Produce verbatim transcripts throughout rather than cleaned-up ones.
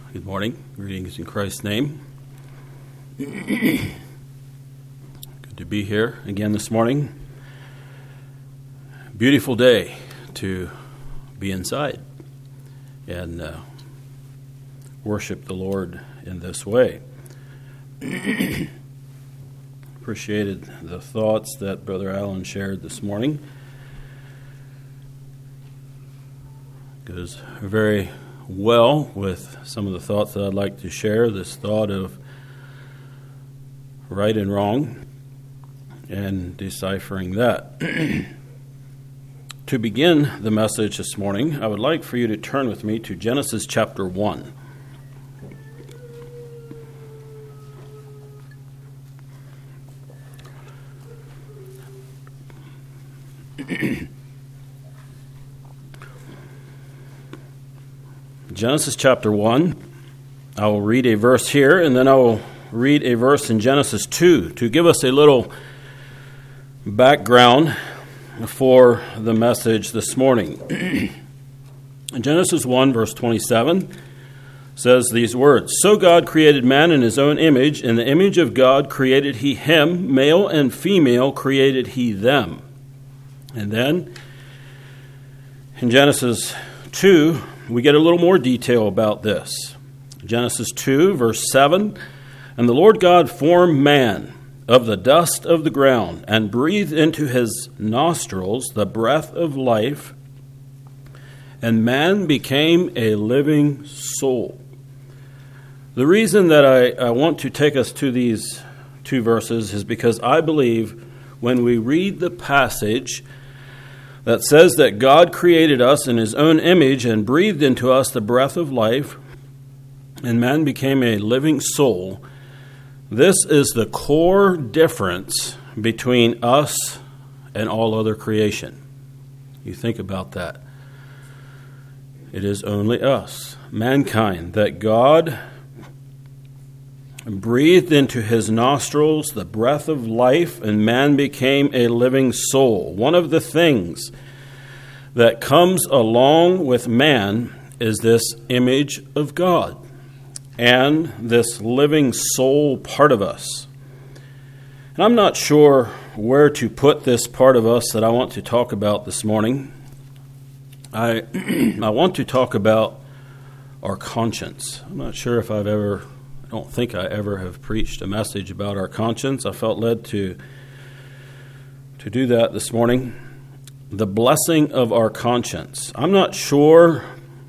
Good morning. Greetings in Christ's name. Good to be here again this morning. Beautiful day to be inside and uh, worship the Lord in this way. Appreciated the thoughts that Brother Allen shared this morning. Goes very well with some of the thoughts that I'd like to share. This thought of right and wrong and deciphering that. To begin the message this morning, I would like for you to turn with me to Genesis chapter one. Genesis chapter one, I will read a verse here, and then I will read a verse in Genesis two to give us a little background for the message this morning. Genesis one, verse twenty-seven says these words, "So God created man in his own image. In the image of God created he him, male and female created he them." And then in Genesis two, we get a little more detail about this. Genesis two, verse seven, "And the Lord God formed man of the dust of the ground and breathed into his nostrils the breath of life, and man became a living soul." The reason that I, I want to take us to these two verses is because I believe when we read the passage that says that God created us in his own image and breathed into us the breath of life, and man became a living soul, this is the core difference between us and all other creation. You think about that. It is only us, mankind, that God breathed into his nostrils the breath of life, and man became a living soul. One of the things that comes along with man is this image of God and this living soul part of us. And I'm not sure where to put this part of us that I want to talk about this morning. I I want to talk about our conscience. I'm not sure if I've ever I don't think I ever have preached a message about our conscience. I felt led to, to do that this morning. The blessing of our conscience. I'm not sure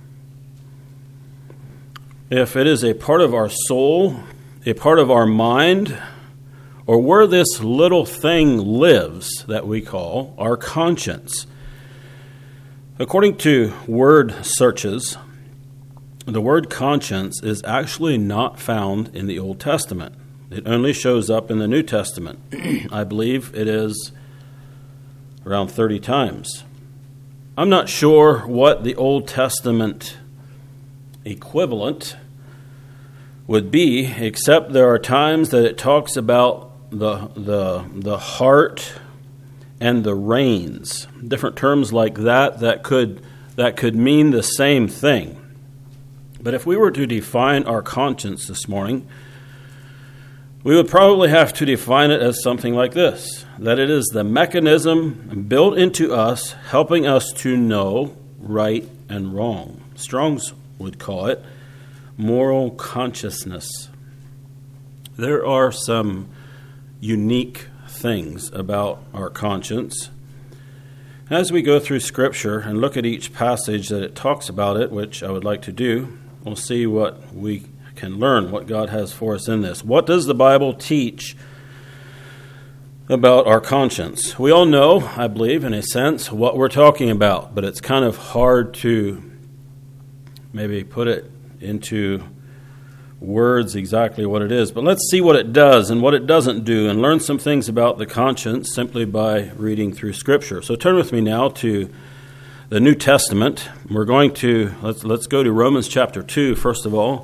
if it is a part of our soul, a part of our mind, or where this little thing lives that we call our conscience. According to word searches, the word conscience is actually not found in the Old Testament. It only shows up in the New Testament. I believe it is around thirty times. I'm not sure what the Old Testament equivalent would be, except there are times that it talks about the the the heart and the reins. Different terms like that that could that could mean the same thing. But if we were to define our conscience this morning, we would probably have to define it as something like this, that it is the mechanism built into us, helping us to know right and wrong. Strong's would call it moral consciousness. There are some unique things about our conscience. As we go through Scripture and look at each passage that it talks about it, which I would like to do, we'll see what we can learn, what God has for us in this. What does the Bible teach about our conscience? We all know, I believe, in a sense, what we're talking about, but it's kind of hard to maybe put it into words exactly what it is. But let's see what it does and what it doesn't do and learn some things about the conscience simply by reading through Scripture. So turn with me now to the New Testament. We're going to, let's let's go to Romans chapter two, first of all.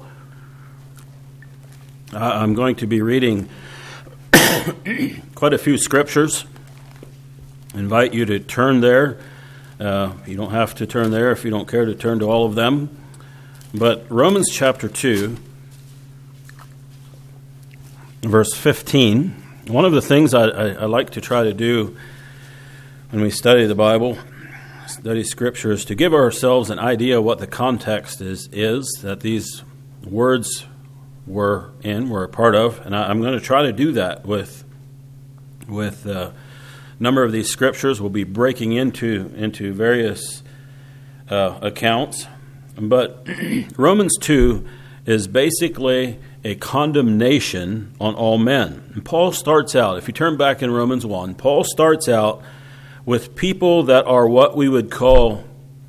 I'm going to be reading quite a few scriptures. I invite you to turn there. Uh, you don't have to turn there if you don't care to turn to all of them. But Romans chapter two, verse fifteen, one of the things I, I, I like to try to do when we study the Bible, study Scripture, is to give ourselves an idea of what the context is, is that these words were in, were a part of, and I, I'm going to try to do that with with a number of these Scriptures. We'll be breaking into, into various uh, accounts. But Romans two is basically a condemnation on all men. And Paul starts out, if you turn back in Romans one, Paul starts out with people that are what we would call,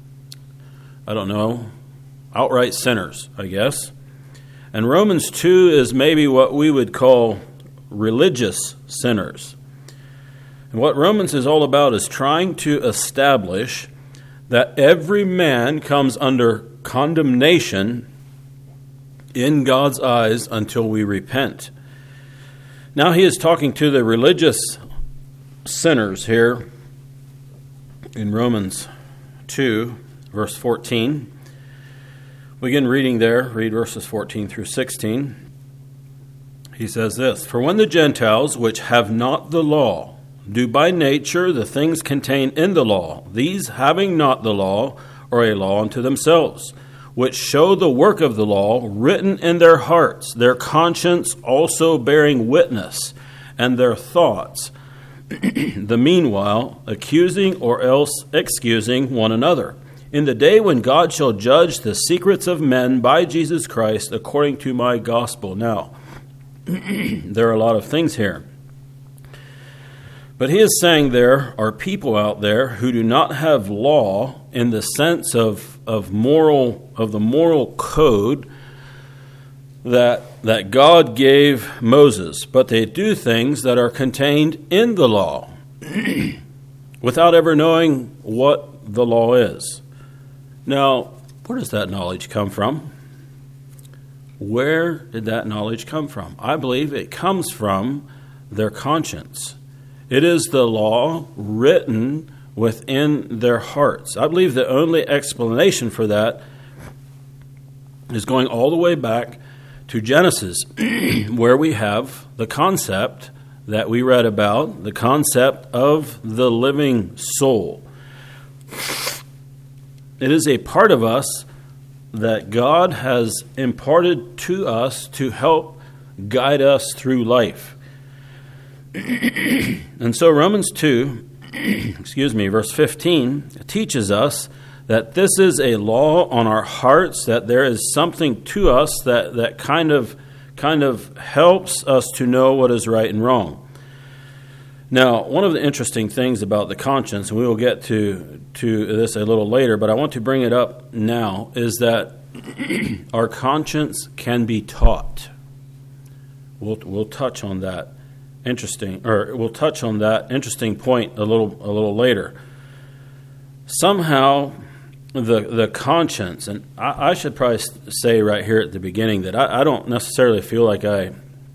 I don't know, outright sinners, I guess. And Romans two is maybe what we would call religious sinners. And what Romans is all about is trying to establish that every man comes under condemnation in God's eyes until we repent. Now he is talking to the religious sinners here in Romans two, verse fourteen. We begin reading there, read verses fourteen through sixteen. He says this, "For when the Gentiles, which have not the law, do by nature the things contained in the law, these having not the law are a law unto themselves, which show the work of the law written in their hearts, their conscience also bearing witness, and their thoughts, the meanwhile accusing or else excusing one another, in the day when God shall judge the secrets of men by Jesus Christ according to my gospel." Now, there are a lot of things here. But he is saying there are people out there who do not have law in the sense of, of moral of the moral code that that God gave Moses, but they do things that are contained in the law without ever knowing what the law is. Now, where does that knowledge come from? Where did that knowledge come from? I believe it comes from their conscience. It is the law written within their hearts. I believe the only explanation for that is going all the way back to Genesis, where we have the concept that we read about, the concept of the living soul. It is a part of us that God has imparted to us to help guide us through life. And so Romans two, excuse me, verse fifteen teaches us that this is a law on our hearts, that there is something to us that, that kind of kind of helps us to know what is right and wrong. Now, one of the interesting things about the conscience, and we will get to, to this a little later, but I want to bring it up now, is that our conscience can be taught. We'll we'll touch on that. Interesting, or we'll touch on that interesting point a little a little later. Somehow, the the conscience, and I, I should probably say right here at the beginning that I, I don't necessarily feel like I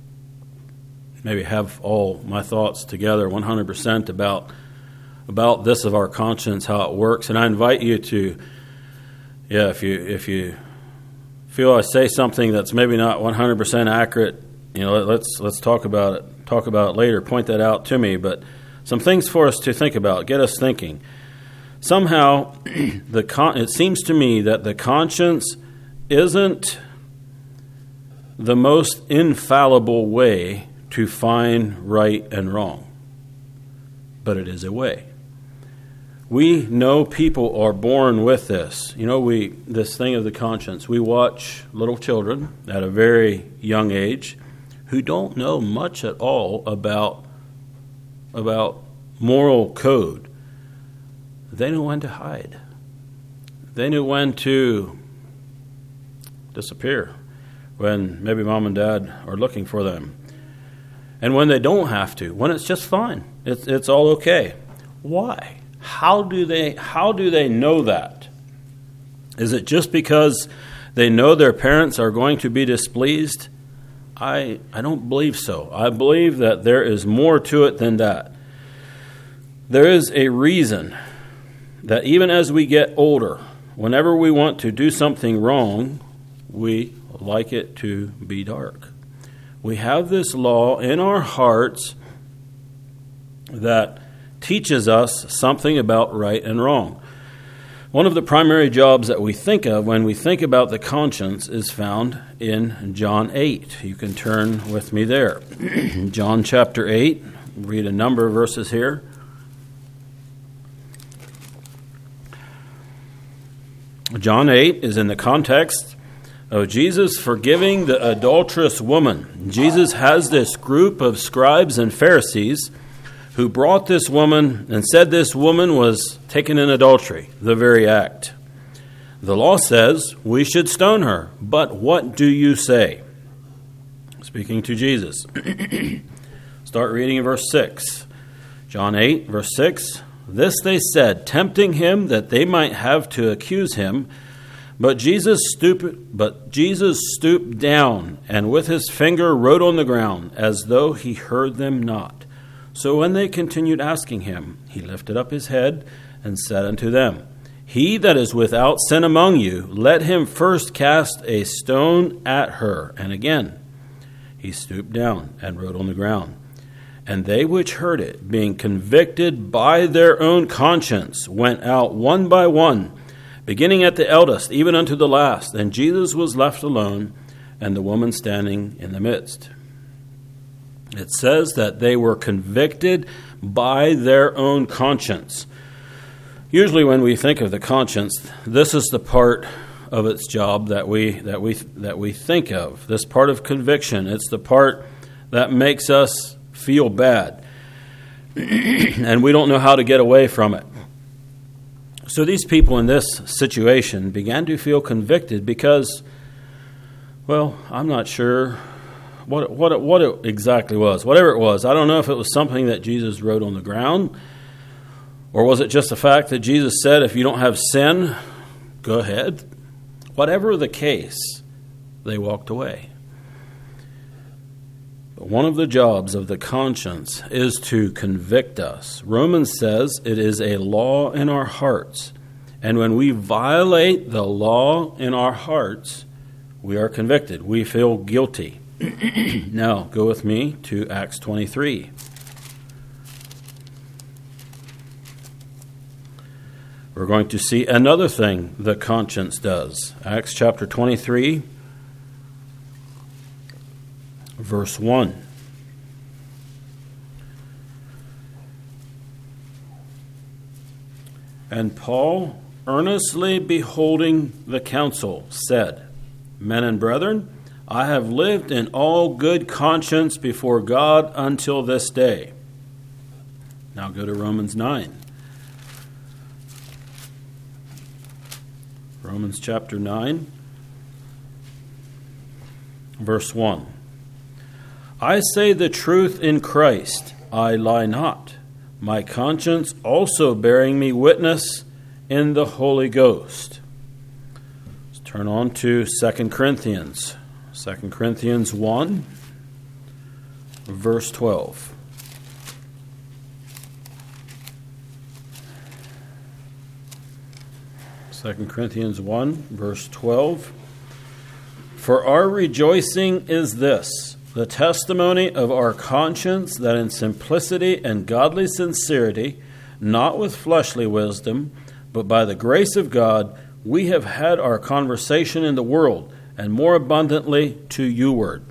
maybe have all my thoughts together one hundred percent about about this of our conscience, how it works, and I invite you to, yeah, if you if you feel I say something that's maybe not one hundred percent accurate, you know, let's let's talk about it. Talk about it later. Point that out to me. But some things for us to think about. Get us thinking. Somehow, the con- it seems to me that the conscience isn't the most infallible way to find right and wrong, but it is a way. We know people are born with this. You know, we this thing of the conscience. We watch little children at a very young age who don't know much at all about, about moral code. They know when to hide. They know when to disappear, when maybe mom and dad are looking for them. And when they don't have to, when it's just fine. It's, it's all okay. Why? How do they, how do they know that? Is it just because they know their parents are going to be displeased? I, I don't believe so. I believe that there is more to it than that. There is a reason that even as we get older, whenever we want to do something wrong, we like it to be dark. We have this law in our hearts that teaches us something about right and wrong. One of the primary jobs that we think of when we think about the conscience is found in John eight. You can turn with me there. John chapter eight, read a number of verses here. John eight is in the context of Jesus forgiving the adulterous woman. Jesus has this group of scribes and Pharisees who brought this woman and said this woman was taken in adultery, the very act. The law says we should stone her, but what do you say? Speaking to Jesus. Start reading in verse six. John eight, verse six. This they said, tempting him that they might have to accuse him. But Jesus stooped, but Jesus stooped down and with his finger wrote on the ground, as though he heard them not. So when they continued asking him, he lifted up his head and said unto them, He that is without sin among you, let him first cast a stone at her. And again he stooped down and wrote on the ground. And they which heard it, being convicted by their own conscience, went out one by one, beginning at the eldest, even unto the last. And Jesus was left alone, and the woman standing in the midst. It says that they were convicted by their own conscience. Usually when we think of the conscience, this is the part of its job that we that we that we think of. This part of conviction, it's the part that makes us feel bad. And we don't know how to get away from it. So these people in this situation began to feel convicted because, well, I'm not sure What what it, what it exactly was. Whatever it was, I don't know if it was something that Jesus wrote on the ground, or was it just the fact that Jesus said, if you don't have sin, go ahead. Whatever the case, they walked away. But one of the jobs of the conscience is to convict us. Romans says it is a law in our hearts. And when we violate the law in our hearts, we are convicted. We feel guilty. Now, go with me to Acts twenty-three. We're going to see another thing the conscience does. Acts chapter twenty-three, verse one. And Paul, earnestly beholding the council, said, Men and brethren, I have lived in all good conscience before God until this day. Now go to Romans nine. Romans chapter nine, verse one. I say the truth in Christ, I lie not. My conscience also bearing me witness in the Holy Ghost. Let's turn on to Second Corinthians. Second Corinthians one, verse twelve. Second Corinthians one, verse twelve. For our rejoicing is this, the testimony of our conscience, that in simplicity and godly sincerity, not with fleshly wisdom, but by the grace of God, we have had our conversation in the world, and more abundantly to youward.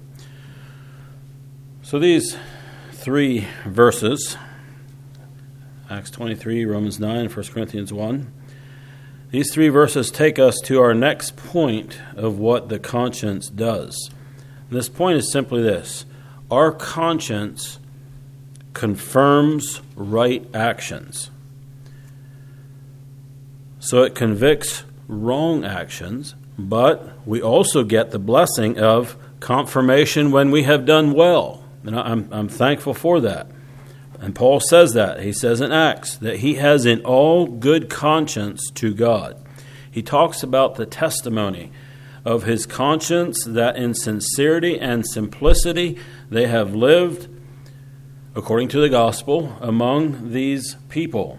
So these three verses, Acts twenty-three, Romans nine, First Corinthians one, these three verses take us to our next point of what the conscience does. And this point is simply this: our conscience confirms right actions. So it convicts wrong actions, but we also get the blessing of confirmation when we have done well. And I'm, I'm thankful for that. And Paul says that. He says in Acts that he has in all good conscience to God. He talks about the testimony of his conscience, that in sincerity and simplicity they have lived according to the gospel among these people.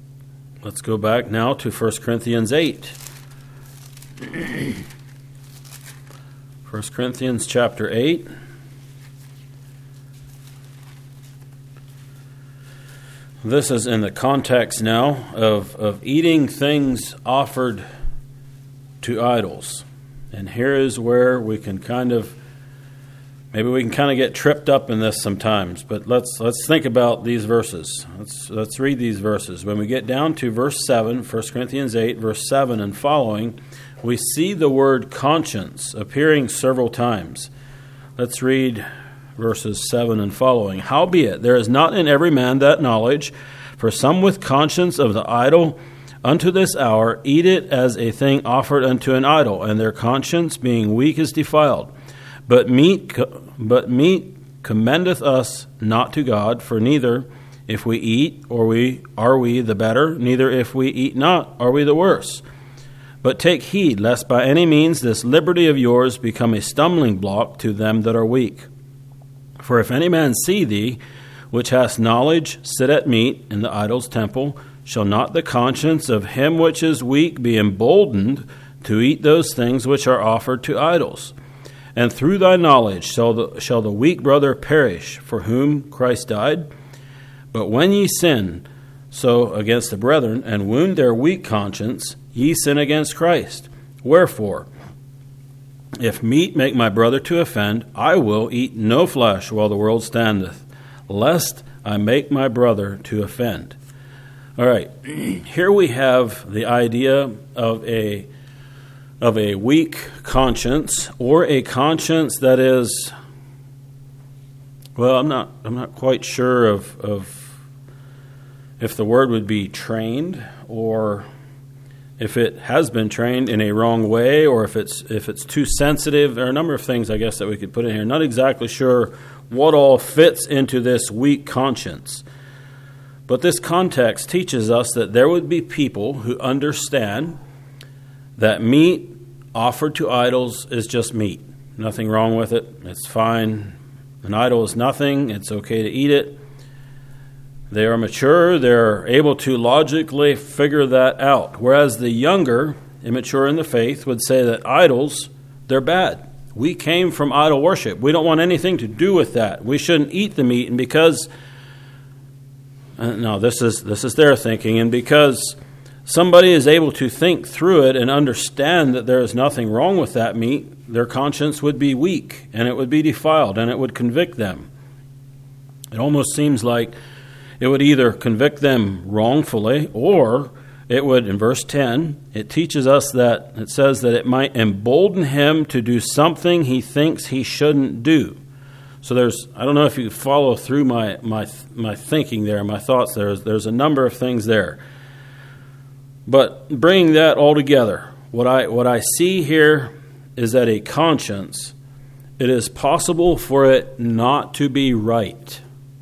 Let's go back now to First Corinthians eight. First Corinthians chapter eight. This is in the context now of, of eating things offered to idols. And here is where we can kind of, maybe we can kind of get tripped up in this sometimes. But let's let's think about these verses. Let's let's read these verses. When we get down to verse seven, First Corinthians eight, verse seven and following, we see the word conscience appearing several times. Let's read verses seven and following. Howbeit, there is not in every man that knowledge, for some with conscience of the idol unto this hour eat it as a thing offered unto an idol, and their conscience being weak is defiled. But meat, but meat commendeth us not to God, for neither if we eat or we are we the better, neither if we eat not are we the worse. But take heed, lest by any means this liberty of yours become a stumbling block to them that are weak. For if any man see thee, which hast knowledge, sit at meat in the idol's temple, shall not the conscience of him which is weak be emboldened to eat those things which are offered to idols? And through thy knowledge shall the, shall the weak brother perish, for whom Christ died? But when ye sin so against the brethren, and wound their weak conscience, ye sin against Christ. Wherefore, if meat make my brother to offend, I will eat no flesh while the world standeth, lest I make my brother to offend. All right, here we have the idea of a of a weak conscience, or a conscience that is, well, I'm not I'm not quite sure of of if the word would be trained, or if it has been trained in a wrong way, or if it's if it's too sensitive. There are a number of things, I guess, that we could put in here. Not exactly sure what all fits into this weak conscience. But this context teaches us that there would be people who understand that meat offered to idols is just meat. Nothing wrong with it. It's fine. An idol is nothing. It's okay to eat it. They are mature. They're able to logically figure that out. Whereas the younger, immature in the faith, would say that idols, they're bad. We came from idol worship. We don't want anything to do with that. We shouldn't eat the meat. And because, uh, no, this is this is their thinking. And because somebody is able to think through it and understand that there is nothing wrong with that meat, their conscience would be weak, and it would be defiled, and it would convict them. It almost seems like it would either convict them wrongfully, or it would, in verse ten, it teaches us that, it says that it might embolden him to do something he thinks he shouldn't do. So there's, I don't know if you follow through my my my thinking there, my thoughts there. There's a number of things there. But bringing that all together, what I what I see here is that a conscience, it is possible for it not to be right.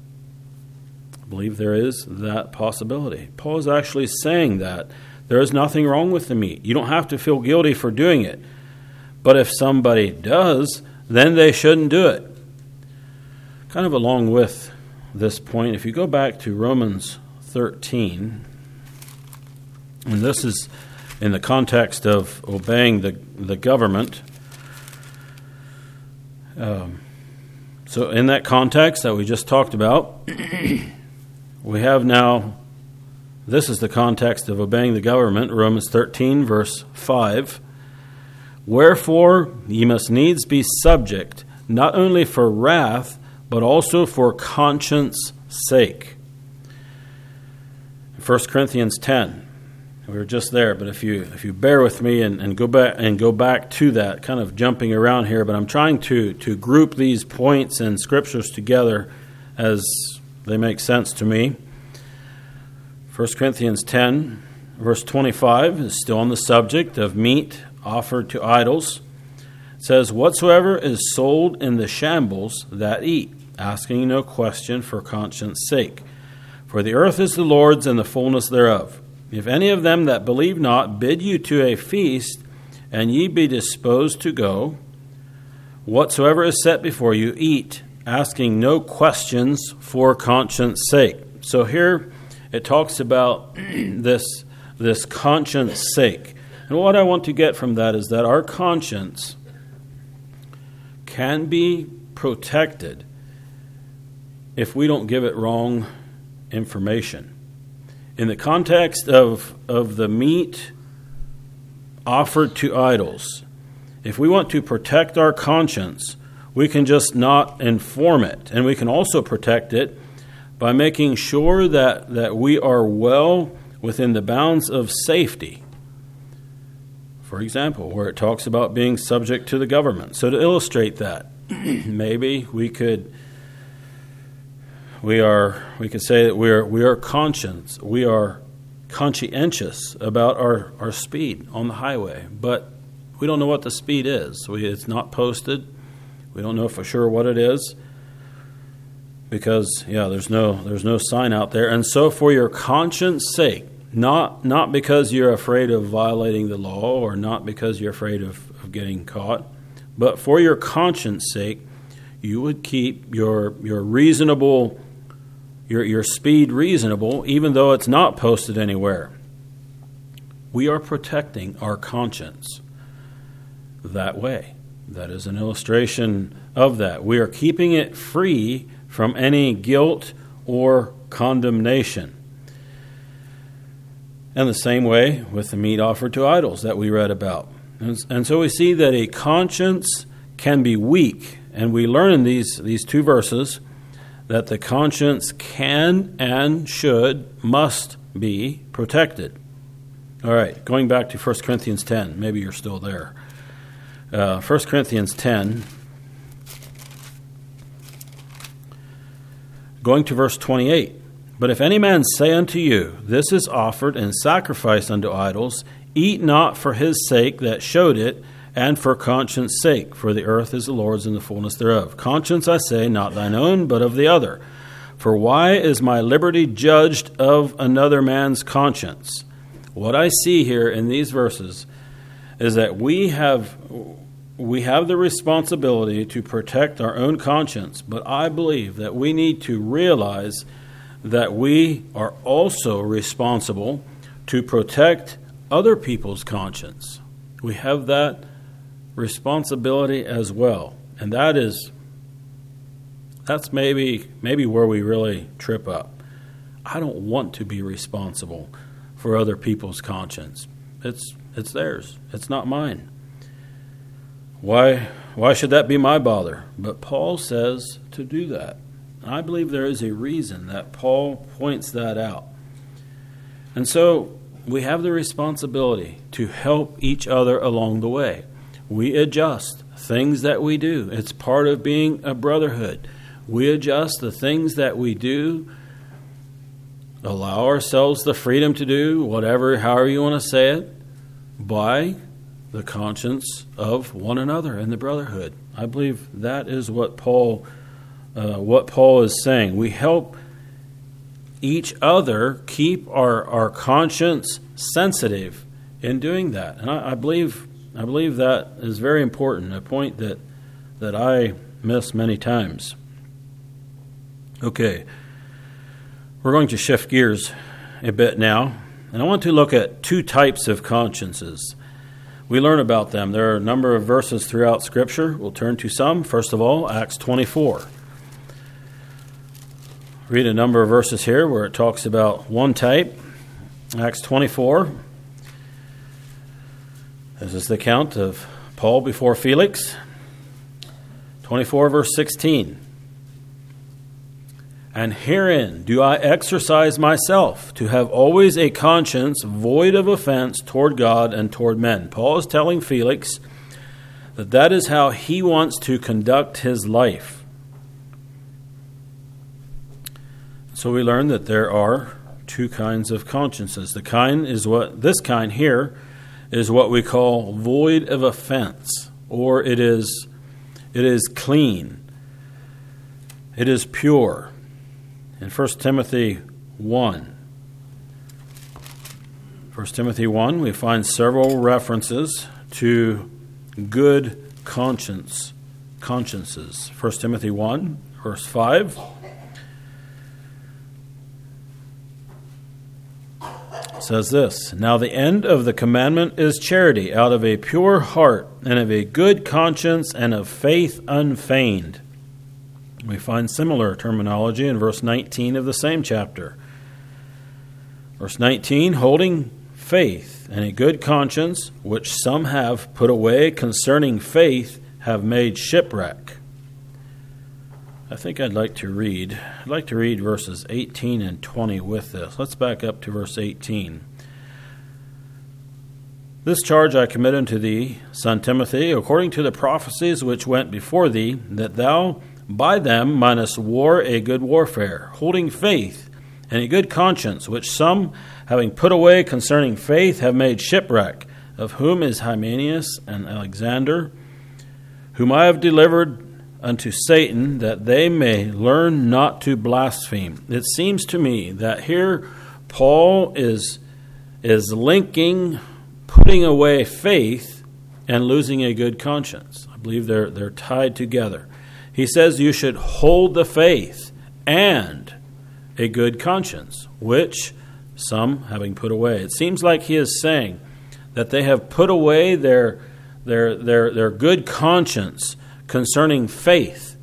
I believe there is that possibility. Paul is actually saying that there is nothing wrong with the meat. You don't have to feel guilty for doing it. But if somebody does, then they shouldn't do it. Kind of along with this point, if you go back to Romans thirteen, and this is in the context of obeying the, the government. Um, so in that context that we just talked about, we have now, this is the context of obeying the government, Romans thirteen, verse five. Wherefore ye must needs be subject, not only for wrath, but also for conscience sake. First Corinthians ten. We were just there, but if you if you bear with me and, and go back and go back to that, kind of jumping around here, but I'm trying to to group these points and scriptures together as they make sense to me. First Corinthians ten, verse twenty-five is still on the subject of meat offered to idols. It says, "Whatsoever is sold in the shambles, that eat, asking no question for conscience sake. For the earth is the Lord's and the fullness thereof. If any of them that believe not bid you to a feast, and ye be disposed to go, whatsoever is set before you, eat, asking no questions for conscience sake." So here it talks about this, this conscience sake. And what I want to get from that is that our conscience can be protected if we don't give it wrong information. In the context of, of the meat offered to idols, if we want to protect our conscience, we can just not inform it. And we can also protect it by making sure that, that we are well within the bounds of safety. For example, where it talks about being subject to the government. So to illustrate that, maybe we could we are we could say that we are we are conscious, we are conscientious about our, our speed on the highway, but we don't know what the speed is. We, it's not posted. We don't know for sure what it is because yeah, there's no there's no sign out there. And so for your conscience sake, Not not because you're afraid of violating the law or not because you're afraid of, of getting caught, but for your conscience sake, you would keep your your reasonable your your speed reasonable, even though it's not posted anywhere. We are protecting our conscience that way. That is an illustration of that. We are keeping it free from any guilt or condemnation. And the same way with the meat offered to idols that we read about. And, and so we see that a conscience can be weak. And we learn in these, these two verses that the conscience can and should, must be protected. All right, going back to First Corinthians ten. Maybe you're still there. Uh, First Corinthians ten. Going to verse twenty-eight. But if any man say unto you, this is offered and sacrificed unto idols, eat not for his sake that showed it, and for conscience sake, for the earth is the Lord's and the fullness thereof. Conscience, I say, not thine own, but of the other. For why is my liberty judged of another man's conscience? What I see here in these verses is that we have we have the responsibility to protect our own conscience, but I believe that we need to realize that we are also responsible to protect other people's conscience. We have that responsibility as well. And that is, that's maybe maybe where we really trip up. I don't want to be responsible for other people's conscience. It's it's theirs. It's not mine. Why why should that be my bother? But Paul says to do that. I believe there is a reason that Paul points that out. And so we have the responsibility to help each other along the way. We adjust things that we do. It's part of being a brotherhood. We adjust the things that we do, allow ourselves the freedom to do whatever, however you want to say it, by the conscience of one another in the brotherhood. I believe that is what Paul Uh, what Paul is saying. We help each other keep our, our conscience sensitive in doing that. And I, I believe I believe that is very important, a point that that I miss many times. Okay, we're going to shift gears a bit now, and I want to look at two types of consciences. We learn about them. There are a number of verses throughout Scripture. We'll turn to some. First of all, Acts twenty-four. Read a number of verses here where it talks about one type. Acts twenty-four. This is the account of Paul before Felix. twenty-four, verse sixteen. And herein do I exercise myself to have always a conscience void of offense toward God and toward men. Paul is telling Felix that that is how he wants to conduct his life. So we learn that there are two kinds of consciences. The kind is what this kind here is what we call void of offense, or it is it is clean. It is pure. In First Timothy one. First Timothy one, we find several references to good conscience consciences. First Timothy one, verse five. says this, "Now the end of the commandment is charity, out of a pure heart, and of a good conscience, and of faith unfeigned." We find similar terminology in verse nineteen of the same chapter. Verse nineteen, "Holding faith and a good conscience, which some have put away concerning faith, have made shipwreck." I think I'd like to read, I'd like to read verses eighteen and twenty with this. Let's back up to verse eighteen. "This charge I commit unto thee, son Timothy, according to the prophecies which went before thee, that thou by them mightest war a good warfare, holding faith and a good conscience, which some, having put away concerning faith, have made shipwreck, of whom is Hymenaeus and Alexander, whom I have delivered unto Satan, that they may learn not to blaspheme." It seems to me that here Paul is, is linking putting away faith and losing a good conscience. I believe they're, they're tied together. He says you should hold the faith and a good conscience, which some having put away. It seems like he is saying that they have put away their their their, their good conscience concerning faith,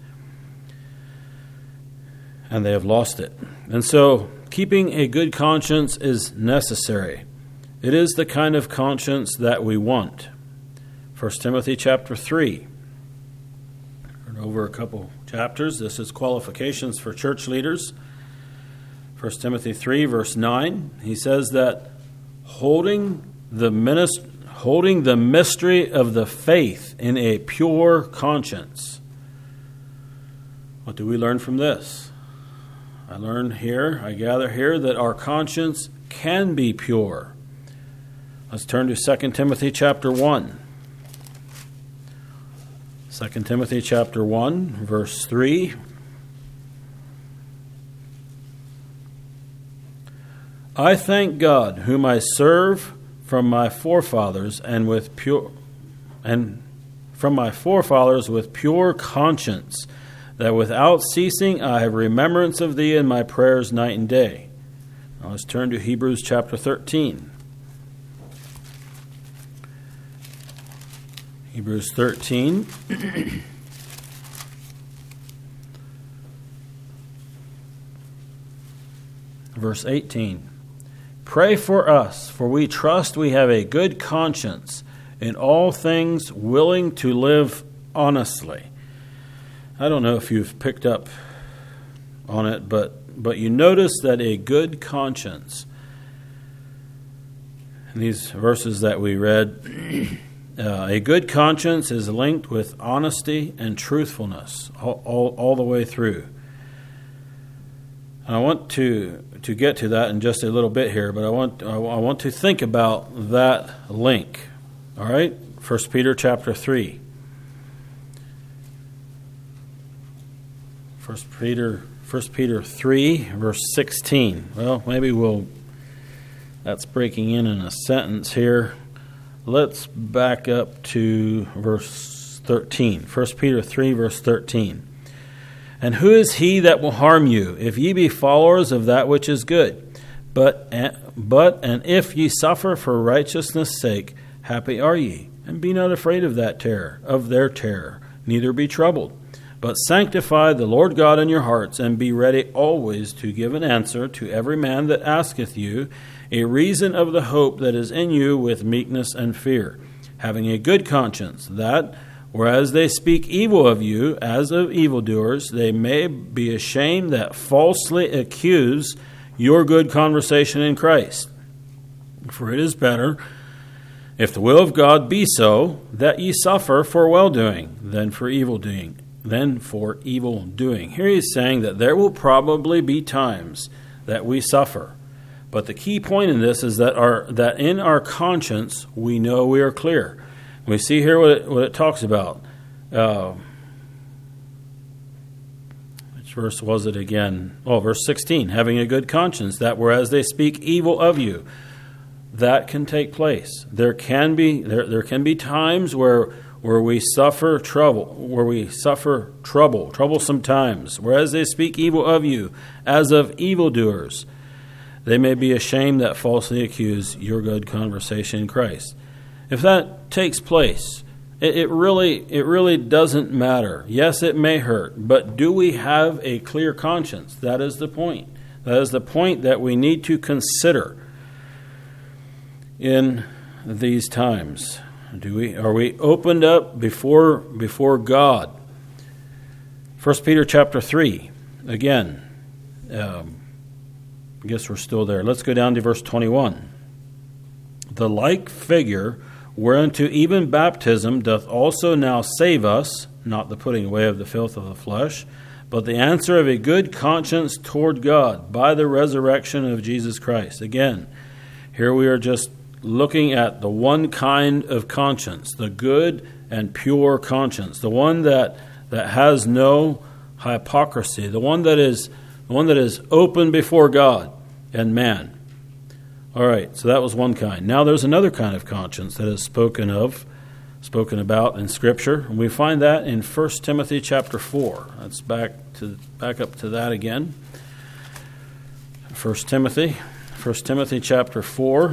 and they have lost it. And so keeping a good conscience is necessary. It is the kind of conscience that we want. First Timothy chapter three. Over a couple chapters. This is qualifications for church leaders. First Timothy three, verse nine. He says that holding the minist- holding the mystery of the faith in a pure conscience. What do we learn from this? I learn here, I gather here, that our conscience can be pure. Let's turn to Second Timothy chapter one. Second Timothy chapter one, verse three. "I thank God, whom I serve from my forefathers and with pure and from my forefathers with pure conscience, that without ceasing I have remembrance of thee in my prayers night and day." Now let's turn to Hebrews chapter thirteen. Hebrews thirteen. Verse eighteen. "Pray for us, for we trust we have a good conscience, in all things willing to live honestly." I don't know if you've picked up on it, but, but you notice that a good conscience, in these verses that we read, Uh, a good conscience is linked with honesty and truthfulness all, all, all the way through. And I want to to get to that in just a little bit here, but I want I want to think about that link. All right, First Peter chapter three. First Peter First Peter three, verse sixteen. Well, maybe we'll. That's breaking in in a sentence here. Let's back up to verse thirteen. First Peter three, verse thirteen. "And who is he that will harm you, if ye be followers of that which is good? But, but and if ye suffer for righteousness' sake, happy are ye. And be not afraid of that terror, of their terror, neither be troubled. But sanctify the Lord God in your hearts, and be ready always to give an answer to every man that asketh you a reason of the hope that is in you with meekness and fear, having a good conscience, that, whereas they speak evil of you as of evildoers, they may be ashamed that falsely accuse your good conversation in Christ. For it is better, if the will of God be so, that ye suffer for well-doing than for evil-doing. Than for evil doing. Here he is saying that there will probably be times that we suffer. But the key point in this is that our that in our conscience we know we are clear. We see here what it, what it talks about. Uh, which verse was it again? Oh, verse sixteen. Having a good conscience, that whereas they speak evil of you, that can take place. There can be there there can be times where where we suffer trouble, where we suffer trouble, troublesome times, whereas they speak evil of you as of evildoers. they may be ashamed that falsely accuse your good conversation in Christ. If that takes place, it, it really it really doesn't matter. Yes, it may hurt, but do we have a clear conscience? That is the point. That is the point that we need to consider in these times. Do we are we opened up before before God? First Peter chapter three. Again, um, I guess we're still there. Let's go down to verse twenty-one. The like figure whereunto even baptism doth also now save us, not the putting away of the filth of the flesh, but the answer of a good conscience toward God by the resurrection of Jesus Christ. Again, here we are just looking at the one kind of conscience, the good and pure conscience, the one that, that has no hypocrisy, the one that is the one that is open before God and man. All right, so that was one kind. Now there's another kind of conscience that is spoken of, spoken about in Scripture, and we find that in First Timothy chapter four. Let's back to back up to that again. First Timothy, First Timothy chapter four.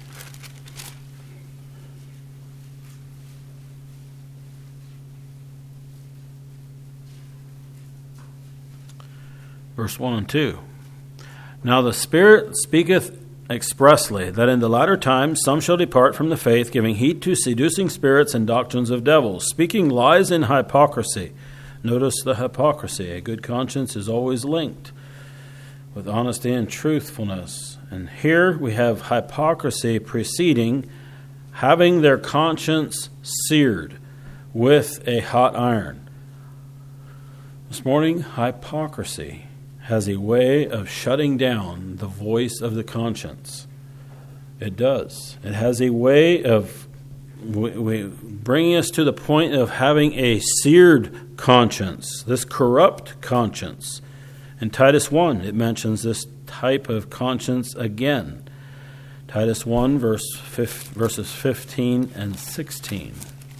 Verse one and two. Now the Spirit speaketh expressly, that in the latter times some shall depart from the faith, giving heed to seducing spirits and doctrines of devils, speaking lies in hypocrisy. Notice the hypocrisy. A good conscience is always linked with honesty and truthfulness. And here we have hypocrisy preceding having their conscience seared with a hot iron. This morning, hypocrisy has a way of shutting down the voice of the conscience. It does. It has a way of we, we, bringing us to the point of having a seared conscience, this corrupt conscience. In Titus one, it mentions this type of conscience again. Titus one, verse, verses fifteen and sixteen.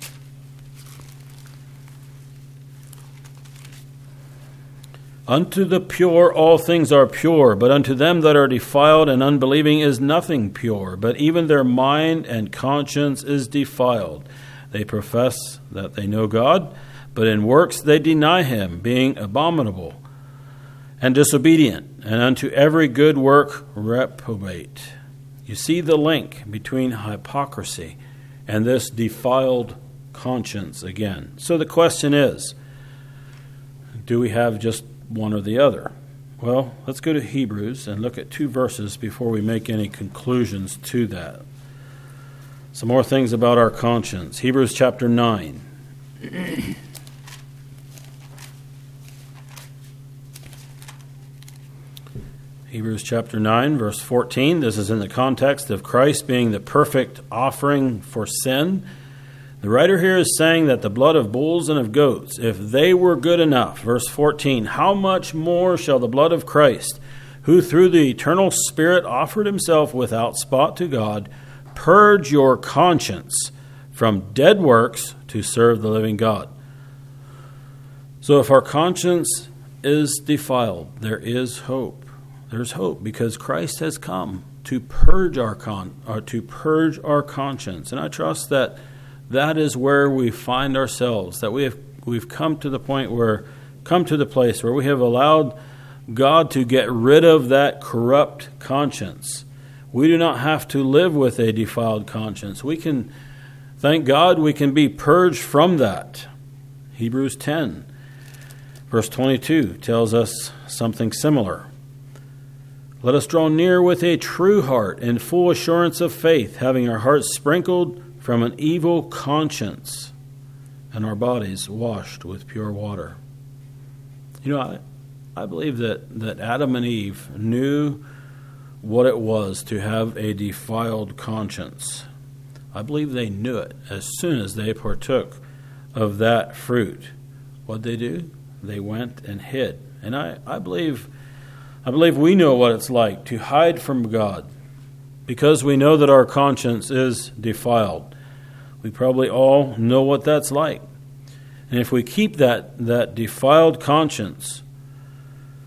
Unto the pure all things are pure, but unto them that are defiled and unbelieving is nothing pure, but even their mind and conscience is defiled. They profess that they know God, but in works they deny him, being abominable and disobedient, and unto every good work reprobate. You see the link between hypocrisy and this defiled conscience again. So the question is, do we have just one or the other? Well, let's go to Hebrews and look at two verses before we make any conclusions to that. Some more things about our conscience. Hebrews chapter nine. Hebrews chapter nine, verse fourteen. This is in the context of Christ being the perfect offering for sin. The writer here is saying that the blood of bulls and of goats, if they were good enough, verse fourteen, how much more shall the blood of Christ, who through the eternal Spirit offered himself without spot to God, purge your conscience from dead works to serve the living God. So if our conscience is defiled, there is hope. There's hope because Christ has come to purge our con or to purge our conscience. And I trust that that is where we find ourselves, that we have we've come to the point where, come to the place where we have allowed God to get rid of that corrupt conscience. We do not have to live with a defiled conscience. We can, thank God, we can be purged from that. Hebrews ten, verse twenty-two tells us something similar. Let us draw near with a true heart and full assurance of faith, having our hearts sprinkled from an evil conscience and our bodies washed with pure water. You know, I, I believe that, that Adam and Eve knew what it was to have a defiled conscience. I believe they knew it as soon as they partook of that fruit. What'd they do? They went and hid. And I, I believe I believe we know what it's like to hide from God because we know that our conscience is defiled. We probably all know what that's like. And if we keep that, that defiled conscience,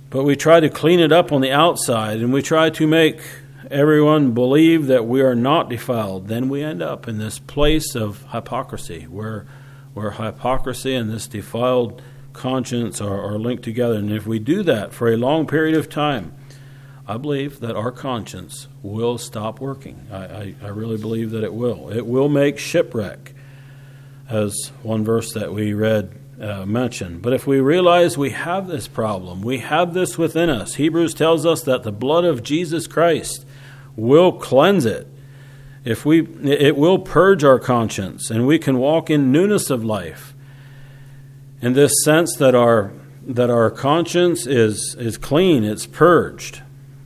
but we try to clean it up on the outside, and we try to make everyone believe that we are not defiled, then we end up in this place of hypocrisy, where where hypocrisy and this defiled conscience are, are linked together. And if we do that for a long period of time, I believe that our conscience will stop working. I, I, I really believe that it will. It will make shipwreck, as one verse that we read uh, mentioned. But if we realize we have this problem, we have this within us, Hebrews tells us that the blood of Jesus Christ will cleanse it. If we, it will purge our conscience, and we can walk in newness of life. In this sense that our that our conscience is is clean, it's purged.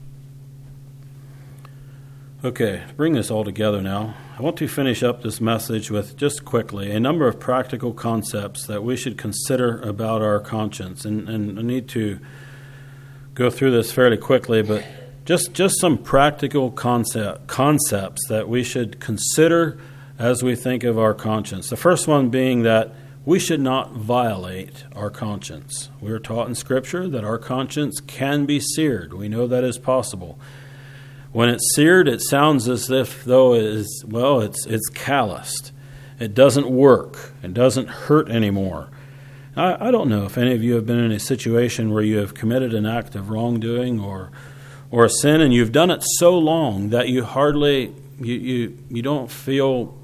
Okay, to bring this all together now, I want to finish up this message with, just quickly, a number of practical concepts that we should consider about our conscience. And, and I need to go through this fairly quickly, but just, just some practical concept, concepts that we should consider as we think of our conscience. The first one being that we should not violate our conscience. We are taught in Scripture that our conscience can be seared. We know that is possible. When it's seared, it sounds as if though it is, well, it's it's calloused. It doesn't work. It doesn't hurt anymore. I, I don't know if any of you have been in a situation where you have committed an act of wrongdoing or or a sin, and you've done it so long that you hardly you you, you don't feel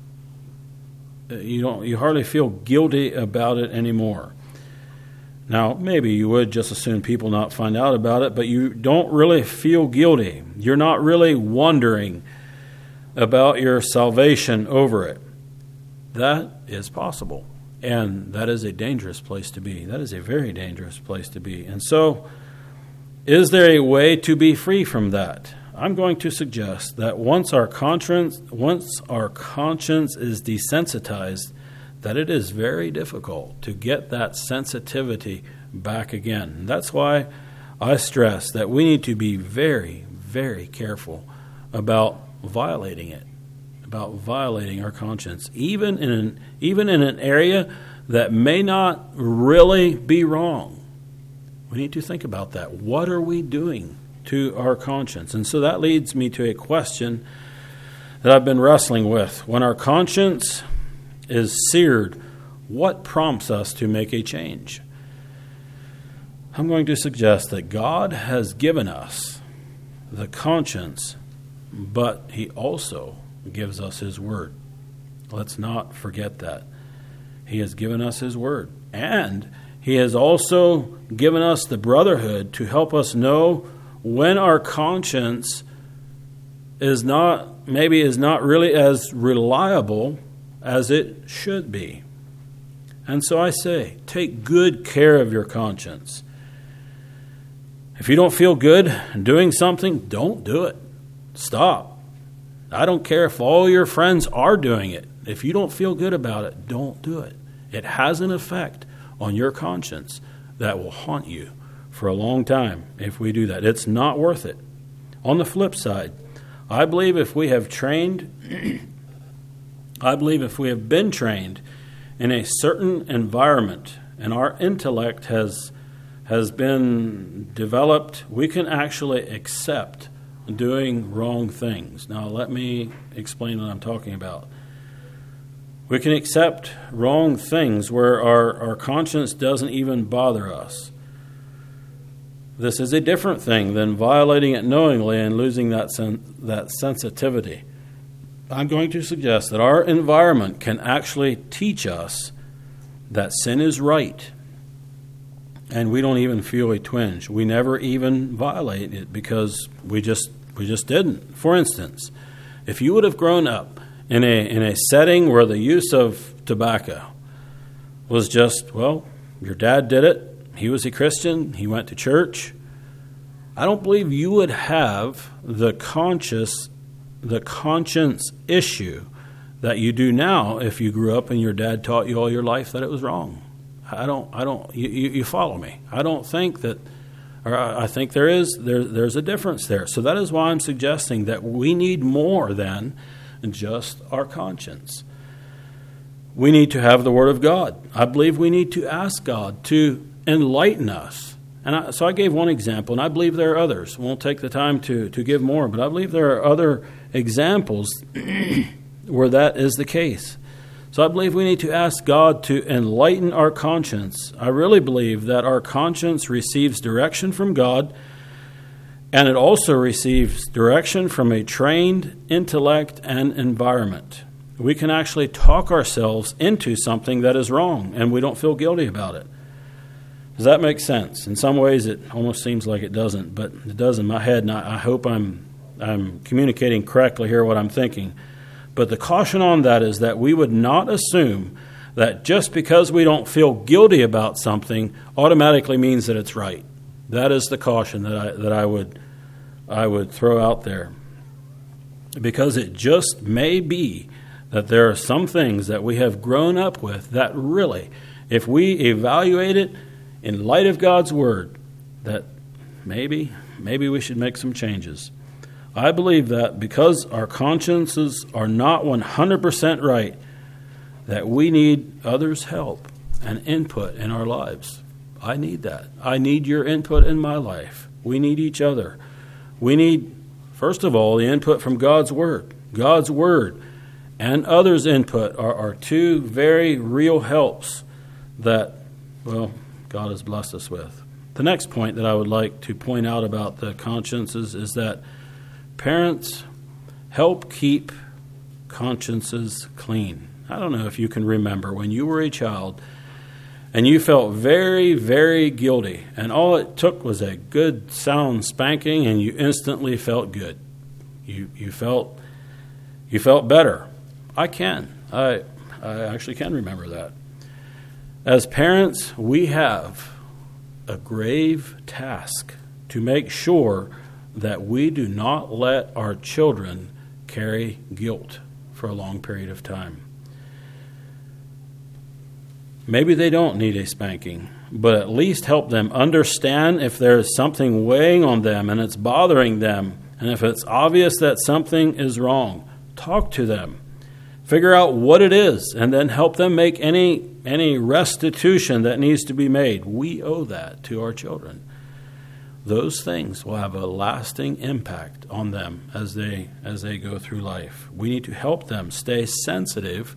you don't you hardly feel guilty about it anymore. Now, maybe you would just as soon people not find out about it, but you don't really feel guilty. You're not really wondering about your salvation over it. That is possible, and that is a dangerous place to be. That is a very dangerous place to be. And so, is there a way to be free from that? I'm going to suggest that once our conscience, once our conscience is desensitized, that it is very difficult to get that sensitivity back again. And that's why I stress that we need to be very, very careful about violating it, about violating our conscience, even in an, even in an area that may not really be wrong. We need to think about that. What are we doing to our conscience? And so that leads me to a question that I've been wrestling with. When our conscience is seared, what prompts us to make a change? I'm going to suggest that God has given us the conscience, but He also gives us His Word. Let's not forget that. He has given us His Word, and He has also given us the brotherhood to help us know when our conscience is not, maybe is not really as reliable as it should be. And so I say, take good care of your conscience. If you don't feel good doing something, don't do it. Stop. I don't care if all your friends are doing it. If you don't feel good about it, don't do it. It has an effect on your conscience that will haunt you for a long time if we do that. It's not worth it. On the flip side, I believe if we have trained I believe if we have been trained in a certain environment and our intellect has has been developed, we can actually accept doing wrong things. Now, let me explain what I'm talking about. We can accept wrong things where our, our conscience doesn't even bother us. This is a different thing than violating it knowingly and losing that sen- that sensitivity. I'm going to suggest that our environment can actually teach us that sin is right, and we don't even feel a twinge. We never even violate it because we just we just didn't. For instance, if you would have grown up in a in a setting where the use of tobacco was just, well, your dad did it, he was a Christian, he went to church, I don't believe you would have the conscious the conscience issue that you do now if you grew up and your dad taught you all your life that it was wrong. I don't, I don't, you, you follow me. I don't think that, or I think there is, there, there's a difference there. So that is why I'm suggesting that we need more than just our conscience. We need to have the Word of God. I believe we need to ask God to enlighten us And I, so I gave one example, and I believe there are others. We won't take the time to, to give more, but I believe there are other examples where that is the case. So I believe we need to ask God to enlighten our conscience. I really believe that our conscience receives direction from God, and it also receives direction from a trained intellect and environment. We can actually talk ourselves into something that is wrong, and we don't feel guilty about it. Does that make sense? In some ways, it almost seems like it doesn't, but it does in my head, and I hope I'm I'm communicating correctly here what I'm thinking. But the caution on that is that we would not assume that just because we don't feel guilty about something automatically means that it's right. That is the caution that I that I would I would throw out there. Because it just may be that there are some things that we have grown up with that really, if we evaluate it in light of God's Word, that maybe, maybe we should make some changes. I believe that because our consciences are not one hundred percent right, that we need others' help and input in our lives. I need that. I need your input in my life. We need each other. We need, first of all, the input from God's Word. God's Word and others' input are, are two very real helps that, well, God has blessed us with. The next point that I would like to point out about the consciences is that parents help keep consciences clean. I don't know if you can remember when you were a child and you felt very, very guilty, and all it took was a good sound spanking and you instantly felt good. You you felt you felt better. I can. I I actually can remember that. As parents, we have a grave task to make sure that we do not let our children carry guilt for a long period of time. Maybe they don't need a spanking, but at least help them understand if there's something weighing on them and it's bothering them, and if it's obvious that something is wrong, talk to them. Figure out what it is, and then help them make any any restitution that needs to be made. We owe that to our children. Those things will have a lasting impact on them as they as they go through life. We need to help them stay sensitive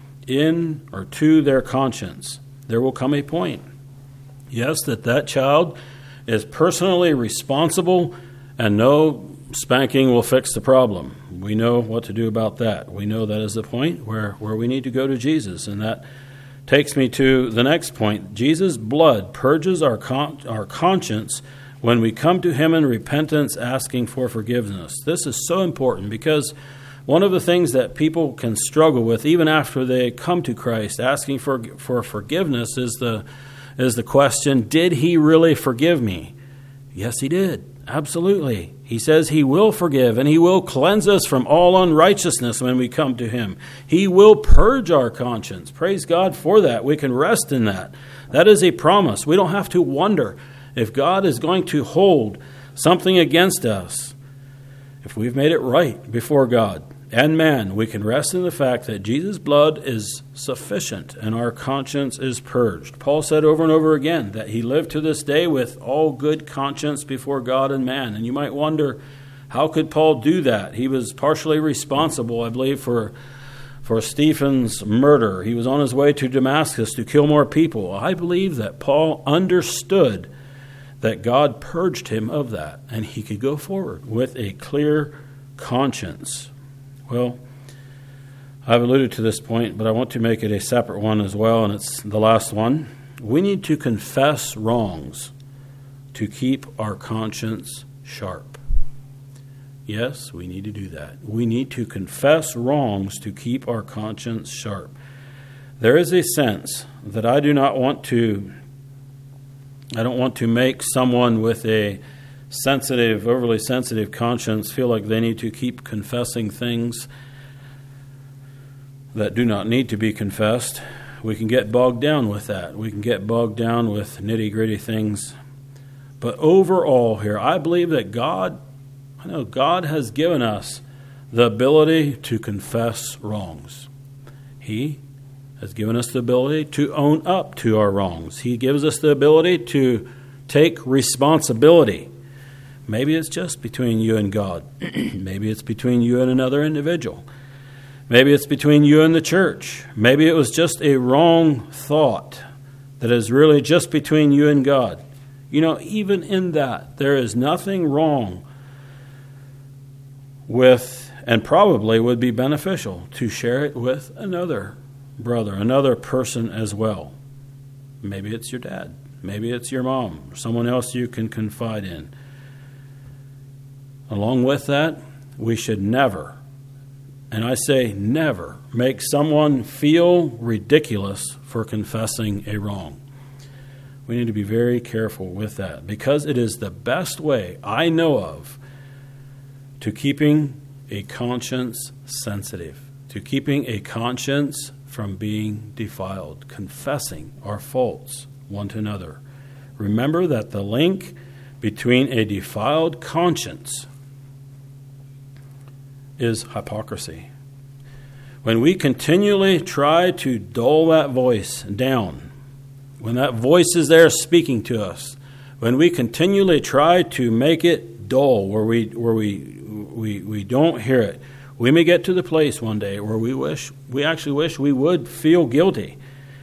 in or to their conscience. There will come a point, yes, that that child is personally responsible, and no spanking will fix the problem. We know what to do about that. We know that is the point where, where we need to go to Jesus. And that takes me to the next point. Jesus' blood purges our con- our conscience when we come to Him in repentance, asking for forgiveness. This is so important because one of the things that people can struggle with, even after they come to Christ, asking for for forgiveness, is the is the question, did He really forgive me? Yes, He did. Absolutely. He says He will forgive, and He will cleanse us from all unrighteousness when we come to Him. He will purge our conscience. Praise God for that. We can rest in that. That is a promise. We don't have to wonder if God is going to hold something against us. If we've made it right before God and man, we can rest in the fact that Jesus' blood is sufficient and our conscience is purged. Paul said over and over again that he lived to this day with all good conscience before God and man. And you might wonder, how could Paul do that? He was partially responsible, I believe, for, for Stephen's murder. He was on his way to Damascus to kill more people. I believe that Paul understood that God purged him of that, and he could go forward with a clear conscience. Well, I've alluded to this point, but I want to make it a separate one as well, and it's the last one. We need to confess wrongs to keep our conscience sharp. Yes, we need to do that. We need to confess wrongs to keep our conscience sharp. There is a sense that I do not want to, I don't want to make someone with a sensitive, overly sensitive conscience feel like they need to keep confessing things that do not need to be confessed. We can get bogged down with that. We can get bogged down with nitty-gritty things. But overall here, I believe that God, I know God has given us the ability to confess wrongs. He has given us the ability to own up to our wrongs. He gives us the ability to Take responsibility. Maybe it's just between you and God. Maybe it's between you and another individual. Maybe it's between you and the church. Maybe it was just a wrong thought that is really just between you and God. You know, even in that, there is nothing wrong with, and probably would be beneficial, to share it with another brother, another person as well. Maybe it's your dad. Maybe it's your mom, or someone else you can confide in. Along with that, we should never, and I say never, make someone feel ridiculous for confessing a wrong. We need to be very careful with that, because it is the best way I know of to keeping a conscience sensitive, to keeping a conscience from being defiled, confessing our faults one to another. Remember that the link between a defiled conscience is hypocrisy. When we continually try to dull that voice down, when that voice is there speaking to us, when we continually try to make it dull, where we where we we we don't hear it, we may get to the place one day where we wish we actually wish we would feel guilty.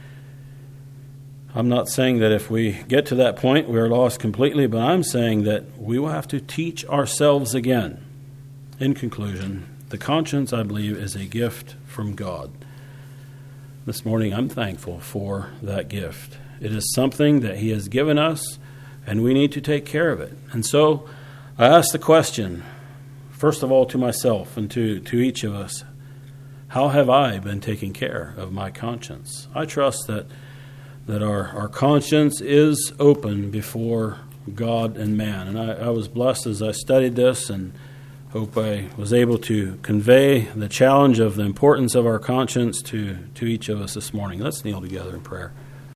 I'm not saying that if we get to that point we're lost completely, but I'm saying that we will have to teach ourselves again. In conclusion, the conscience, I believe, is a gift from God. This morning I'm thankful for that gift. It is something that He has given us, and we need to take care of it. And so I ask the question, first of all to myself and to, to each of us, how have I been taking care of my conscience? I trust that that our, our conscience is open before God and man. And I, I was blessed as I studied this, and hope I was able to convey the challenge of the importance of our conscience to, to each of us this morning. Let's kneel together in prayer.